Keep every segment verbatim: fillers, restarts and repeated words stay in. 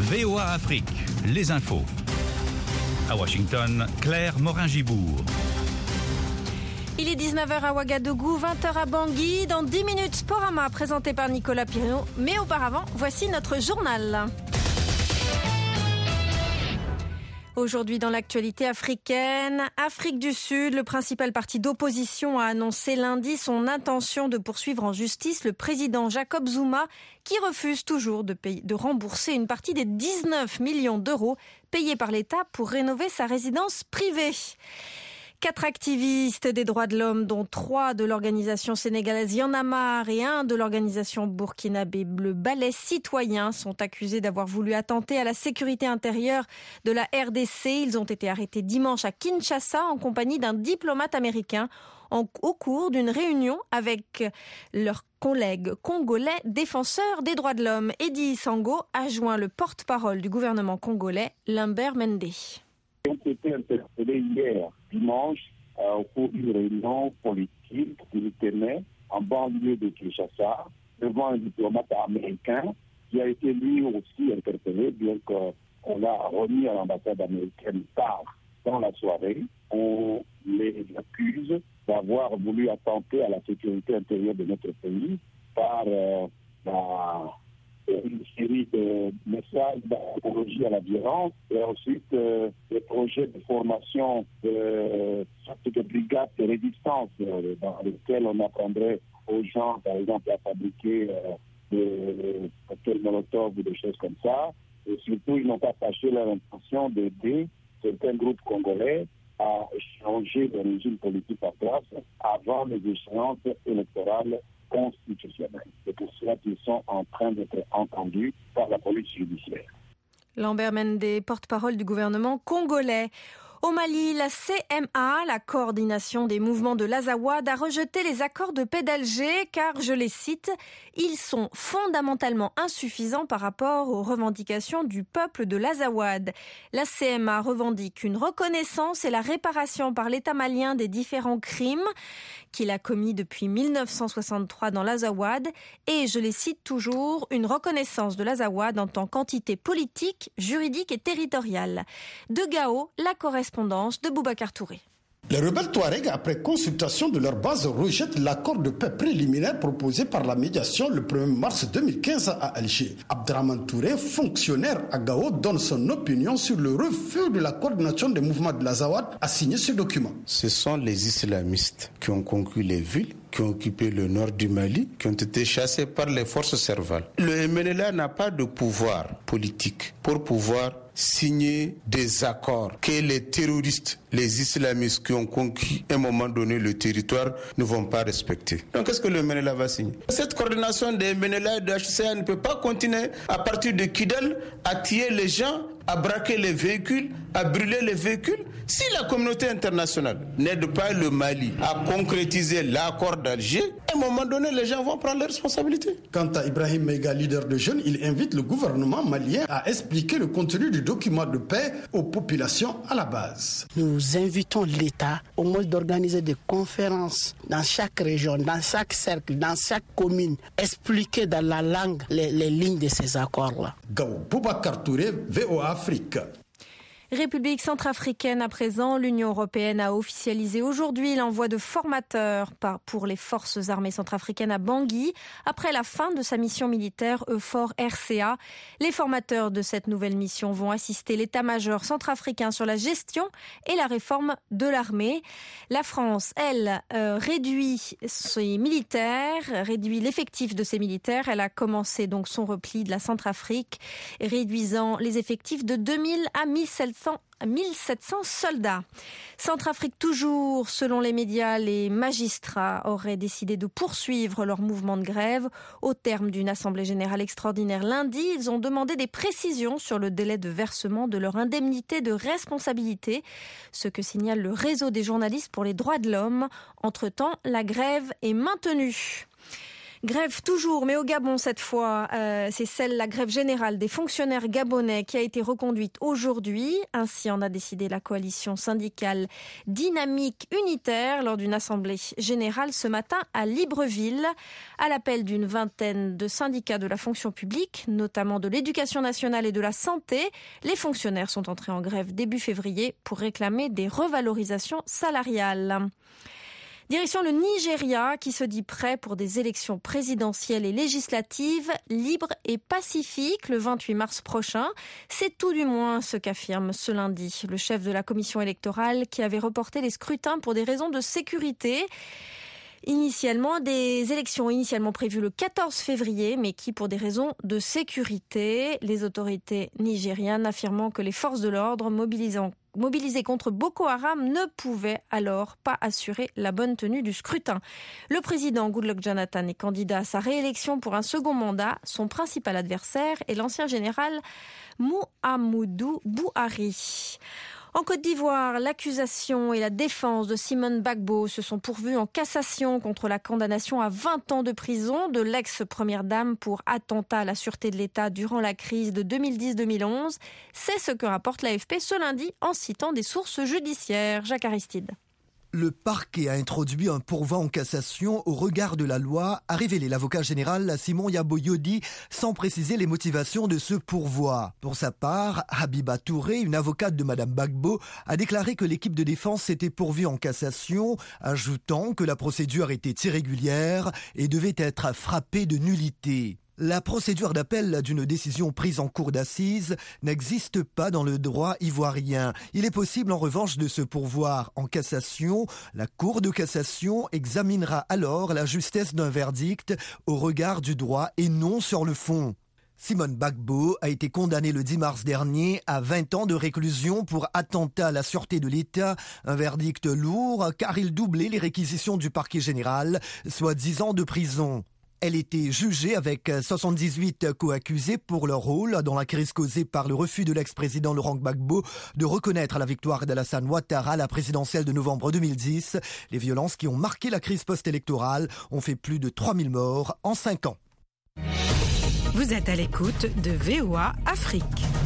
V O A Afrique, les infos. À Washington, Claire Morin-Gibourg. Il est dix-neuf heures à Ouagadougou, vingt heures à Bangui. Dans dix minutes, Sporama présenté par Nicolas Pirino. Mais auparavant, voici notre journal. Aujourd'hui dans l'actualité africaine, Afrique du Sud, le principal parti d'opposition a annoncé lundi son intention de poursuivre en justice le président Jacob Zuma qui refuse toujours de, payer, de rembourser une partie des dix-neuf millions d'euros payés par l'État pour rénover sa résidence privée. Quatre activistes des droits de l'homme, dont trois de l'organisation sénégalaise Y en a marre et un de l'organisation burkinabé Le Balai Citoyen, sont accusés d'avoir voulu attenter à la sécurité intérieure de la R D C. Ils ont été arrêtés dimanche à Kinshasa en compagnie d'un diplomate américain en, au cours d'une réunion avec leurs collègues congolais défenseurs des droits de l'homme. Eddie Sango a joint le porte-parole du gouvernement congolais, Lambert Mende. Ils ont été interpellés hier, dimanche, euh, au cours d'une réunion politique qu'ils tenaient en banlieue de Kinshasa, devant un diplomate américain qui a été lui aussi interpellé, bien qu'on l'a remis à l'ambassade américaine tard dans la soirée. On les accuse d'avoir voulu attenter à la sécurité intérieure de notre pays par euh, la... une série de messages d'apologie à la violence et ensuite euh, des projets de formation de sortes de brigades de résistance euh, dans lesquelles on apprendrait aux gens, par exemple, à fabriquer euh, des cocktails Molotov ou des choses comme ça. Et surtout, ils n'ont pas caché leur intention d'aider certains groupes congolais à changer de régime politique en place avant les échéances électorales constitutionnelle. C'est pour cela qu'ils sont en train d'être entendus par la police judiciaire. Lambert Mende, porte-parole du gouvernement congolais. Au Mali, la C M A, la coordination des mouvements de l'Azawad, a rejeté les accords de paix d'Alger car, je les cite, ils sont fondamentalement insuffisants par rapport aux revendications du peuple de l'Azawad. La C M A revendique une reconnaissance et la réparation par l'État malien des différents crimes qu'il a commis depuis mille neuf cent soixante-trois dans l'Azawad et, je les cite toujours, une reconnaissance de l'Azawad en tant qu'entité politique, juridique et territoriale. De Gao, la correspondance de Boubacar Touré. Les rebelles Touaregs, après consultation de leur base, rejettent l'accord de paix préliminaire proposé par la médiation le premier mars deux mille quinze à Alger. Abdraman Touré, fonctionnaire à Gao, donne son opinion sur le refus de la coordination des mouvements de l'Azawad à signer ce document. Ce sont les islamistes qui ont conquis les villes, qui ont occupé le nord du Mali, qui ont été chassés par les forces servales. Le M N L A n'a pas de pouvoir politique pour pouvoir signer des accords que les terroristes, les islamistes qui ont conquis à un moment donné le territoire ne vont pas respecter. Donc qu'est-ce que le M N L A va signer? Cette coordination des M N L A et de H C R ne peut pas continuer à partir de Kidal à tuer les gens, à braquer les véhicules, à brûler les véhicules. Si la communauté internationale n'aide pas le Mali à concrétiser l'accord d'Alger, à un moment donné, les gens vont prendre leurs responsabilités. Quant à Ibrahim Meiga, leader de jeunes, il invite le gouvernement malien à expliquer le contenu du document de paix aux populations à la base. Nous invitons l'État au moins d'organiser des conférences dans chaque région, dans chaque cercle, dans chaque commune, expliquer dans la langue les, les lignes de ces accords-là. Gao, Boubacar Touré, V O A Afrique. République centrafricaine à présent, l'Union européenne a officialisé aujourd'hui l'envoi de formateurs pour les forces armées centrafricaines à Bangui après la fin de sa mission militaire EUFOR R C A. Les formateurs de cette nouvelle mission vont assister l'état-major centrafricain sur la gestion et la réforme de l'armée. La France, elle, euh, réduit ses militaires, réduit l'effectif de ses militaires. Elle a commencé donc son repli de la Centrafrique, réduisant les effectifs de deux mille à mille sept cents soldats. Centrafrique toujours, selon les médias, les magistrats auraient décidé de poursuivre leur mouvement de grève. Au terme d'une assemblée générale extraordinaire lundi, ils ont demandé des précisions sur le délai de versement de leur indemnité de responsabilité, ce que signale le réseau des journalistes pour les droits de l'homme. Entre-temps, la grève est maintenue. Grève toujours, mais au Gabon cette fois. Euh, c'est celle, la grève générale des fonctionnaires gabonais qui a été reconduite aujourd'hui. Ainsi en a décidé la coalition syndicale Dynamique Unitaire lors d'une assemblée générale ce matin à Libreville. À l'appel d'une vingtaine de syndicats de la fonction publique, notamment de l'éducation nationale et de la santé, les fonctionnaires sont entrés en grève début février pour réclamer des revalorisations salariales. Direction le Nigeria qui se dit prêt pour des élections présidentielles et législatives libres et pacifiques le vingt-huit mars prochain. C'est tout du moins ce qu'affirme ce lundi le chef de la commission électorale qui avait reporté les scrutins pour des raisons de sécurité. Initialement, des élections initialement prévues le quatorze février, mais qui, pour des raisons de sécurité, les autorités nigérianes affirmant que les forces de l'ordre mobilisant mobilisés contre Boko Haram ne pouvaient alors pas assurer la bonne tenue du scrutin. Le président Goodluck Jonathan est candidat à sa réélection pour un second mandat. Son principal adversaire est l'ancien général Muhammadu Buhari. En Côte d'Ivoire, l'accusation et la défense de Simone Gbagbo se sont pourvues en cassation contre la condamnation à vingt ans de prison de l'ex-première dame pour attentat à la sûreté de l'État durant la crise de deux mille dix deux mille onze. C'est ce que rapporte l'A F P ce lundi en citant des sources judiciaires. Jacques Aristide. Le parquet a introduit un pourvoi en cassation au regard de la loi, a révélé l'avocat général Simon Yabo-Yodi, sans préciser les motivations de ce pourvoi. Pour sa part, Habiba Touré, une avocate de Madame Gbagbo, a déclaré que l'équipe de défense s'était pourvue en cassation, ajoutant que la procédure était irrégulière et devait être frappée de nullité. La procédure d'appel d'une décision prise en cour d'assises n'existe pas dans le droit ivoirien. Il est possible en revanche de se pourvoir en cassation. La Cour de cassation examinera alors la justesse d'un verdict au regard du droit et non sur le fond. Simone Gbagbo a été condamnée le dix mars dernier à vingt ans de réclusion pour attentat à la sûreté de l'État, un verdict lourd car il doublait les réquisitions du parquet général, soit dix ans de prison. Elle était jugée avec soixante-dix-huit co-accusés pour leur rôle dans la crise causée par le refus de l'ex-président Laurent Gbagbo de reconnaître la victoire d'Alassane Ouattara à la présidentielle de novembre deux mille dix. Les violences qui ont marqué la crise post-électorale ont fait plus de trois mille morts en cinq ans. Vous êtes à l'écoute de V O A Afrique.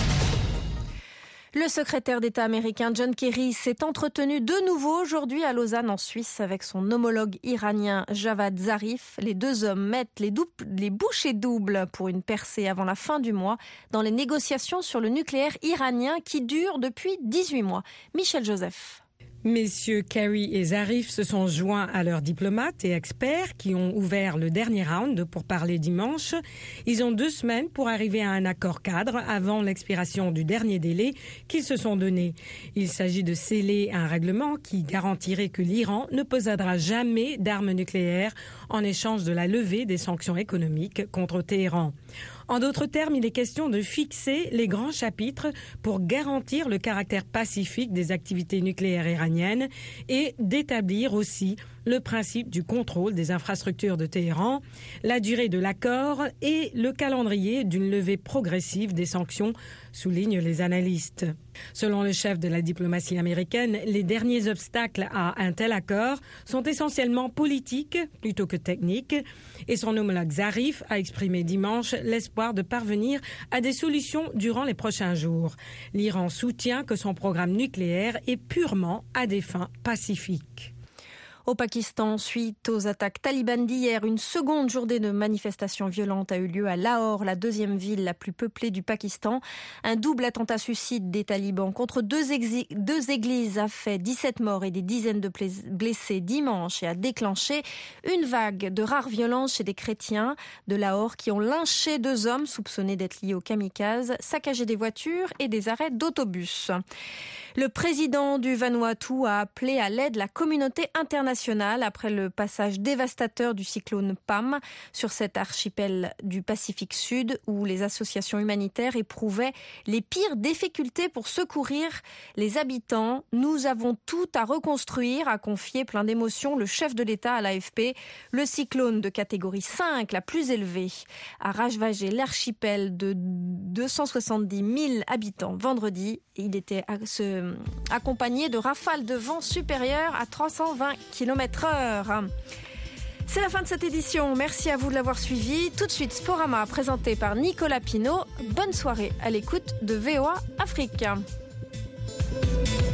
Le secrétaire d'État américain John Kerry s'est entretenu de nouveau aujourd'hui à Lausanne en Suisse avec son homologue iranien Javad Zarif. Les deux hommes mettent les, doubles, les bouchées doubles pour une percée avant la fin du mois dans les négociations sur le nucléaire iranien qui durent depuis dix-huit mois. Michel Joseph. Messieurs Kerry et Zarif se sont joints à leurs diplomates et experts qui ont ouvert le dernier round pour parler dimanche. Ils ont deux semaines pour arriver à un accord cadre avant l'expiration du dernier délai qu'ils se sont donné. Il s'agit de sceller un règlement qui garantirait que l'Iran ne possédera jamais d'armes nucléaires en échange de la levée des sanctions économiques contre Téhéran. En d'autres termes, il est question de fixer les grands chapitres pour garantir le caractère pacifique des activités nucléaires iraniennes et d'établir aussi le principe du contrôle des infrastructures de Téhéran, la durée de l'accord et le calendrier d'une levée progressive des sanctions, soulignent les analystes. Selon le chef de la diplomatie américaine, les derniers obstacles à un tel accord sont essentiellement politiques plutôt que techniques et son homologue Zarif a exprimé dimanche l'espoir de parvenir à des solutions durant les prochains jours. L'Iran soutient que son programme nucléaire est purement à des fins pacifiques. Au Pakistan, suite aux attaques talibanes d'hier, une seconde journée de manifestations violentes a eu lieu à Lahore, la deuxième ville la plus peuplée du Pakistan. Un double attentat suicide des talibans contre deux, exi- deux églises a fait dix-sept morts et des dizaines de blessés dimanche et a déclenché une vague de rares violences chez des chrétiens de Lahore qui ont lynché deux hommes soupçonnés d'être liés aux kamikazes, saccagé des voitures et des arrêts d'autobus. Le président du Vanuatu a appelé à l'aide la communauté internationale après le passage dévastateur du cyclone Pam sur cet archipel du Pacifique Sud où les associations humanitaires éprouvaient les pires difficultés pour secourir les habitants. Nous avons tout à reconstruire, a confié plein d'émotion le chef de l'État à l'A F P. Le cyclone de catégorie cinq, la plus élevée, a ravagé l'archipel de deux cent soixante-dix mille habitants vendredi. Il était à ce accompagné de rafales de vent supérieures à trois cent vingt kilomètres heure. C'est la fin de cette édition. Merci à vous de l'avoir suivi. Tout de suite, Sporama, présenté par Nicolas Pinault. Bonne soirée à l'écoute de V O A Afrique.